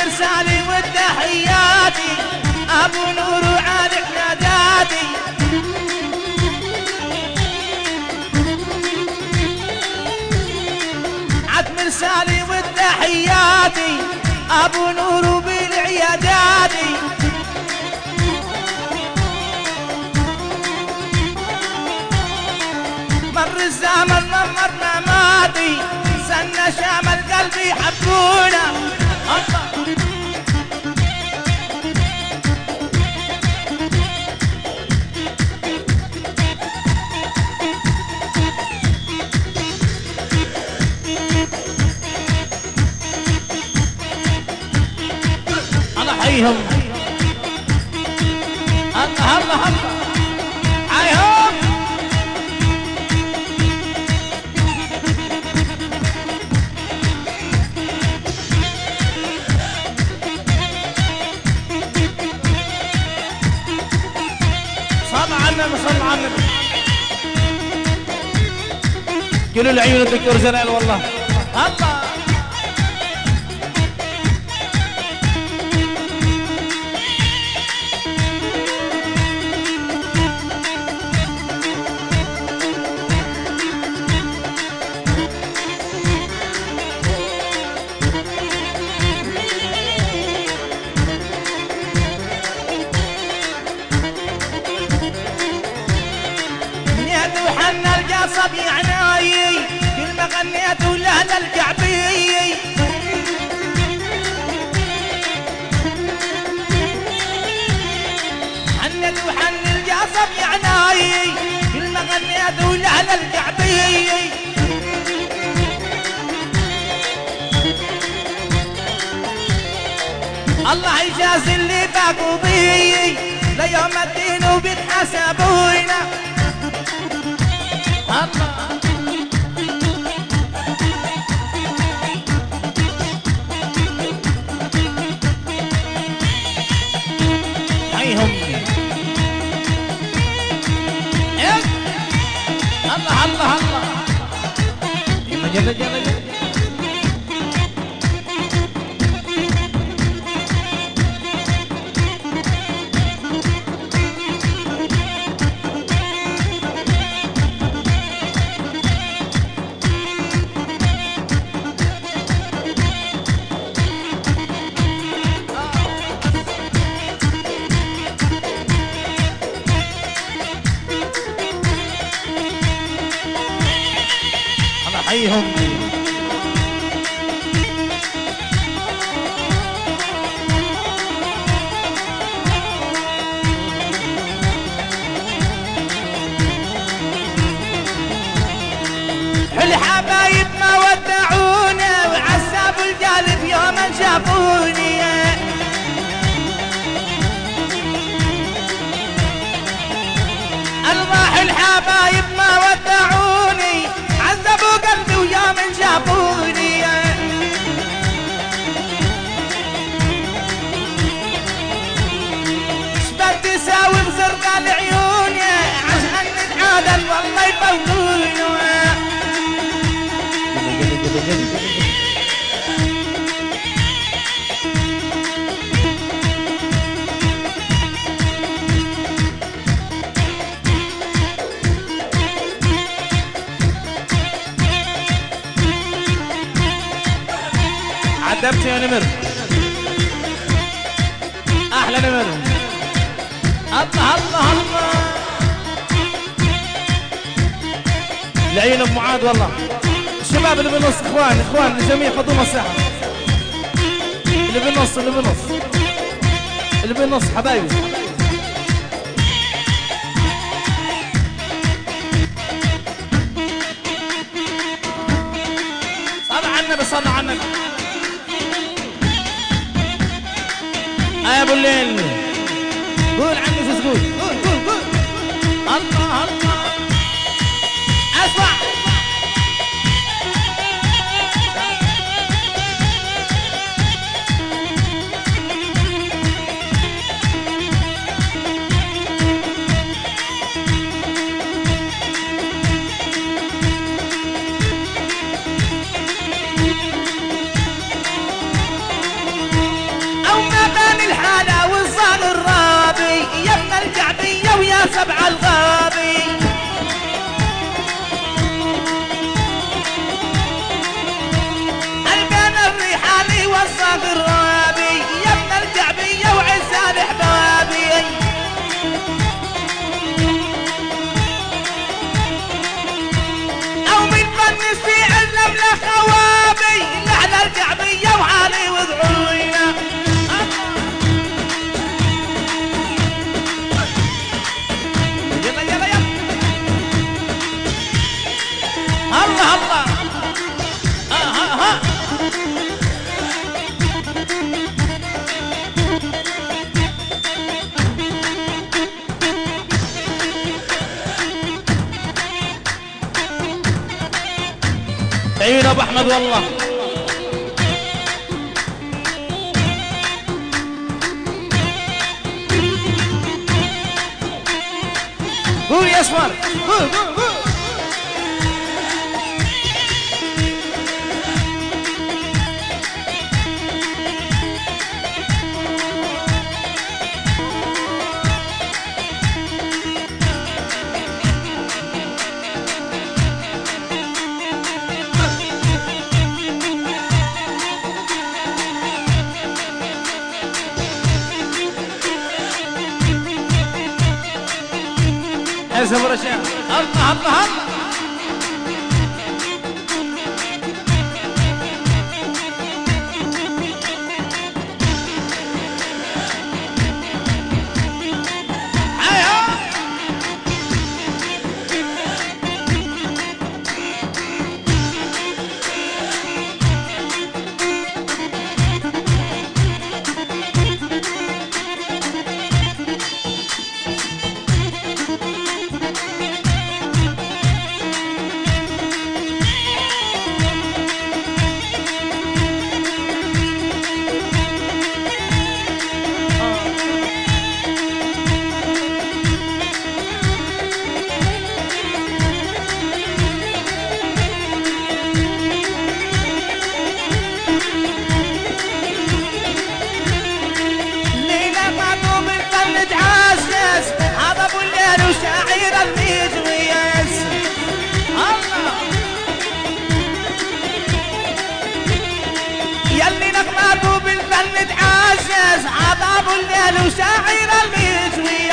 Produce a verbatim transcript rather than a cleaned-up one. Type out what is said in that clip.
مرسالي والتحياتي ابو نور وعلى اعداداتي عد مرسالي والتحياتي ابو نور وبالعياداتي مر الزمن مرنا ماضي سنة شامل قلبي حبونا الله حيهم الله الله الله حيهم صل على النبي صل على النبي قولوا لعيون الدكتور جلال والله الله القصب يا عنايي كل ما غنيت ولا للكعبي حنت وحن القصب يا عنايي كل ما غنيت ولا للكعبي الله يجازي اللي باقوا بي ليوم الدين وبيتحاسبونا الله هيهم إيه؟ الله الله الله يلا يلا يلا يلا حيهم الحبايب ما ودعونا وعذبوا القلب يوم شافوني ارواح الحبايب ما ودعوني عذبوا قلبي ويا من شافوني شبت تساوي بزرقاء العيون عشان نتعادل والله يفوتون عدبت يا نمر احلى نمر الله الله الله لعين ام معاذ والله الشباب اللي بالنص اخوان اخوان الجميع خذوا مساحه اللي بالنص اللي بالنص اللي بالنص حبايبي صل على النبي صل على النبي يا ابو الليل قول عني شو تقول قول قول قول الله الله اسمع يا سبع الغابي البين الريحاني والصاغ الرابي يا ابن الجعبية وعزال احبابي او من فن في علم لخوابي لعن الجعبية وعلي وذعوينا يلا يلا يلا الله الله ها ها ها عيون ابو احمد والله قول يا اسمر قول قول قول حسب رشاد الله الله الله وشاعر الميزويس الله يلي نغماته بالفن تعزز عذاب الليل وشاعر الميزويس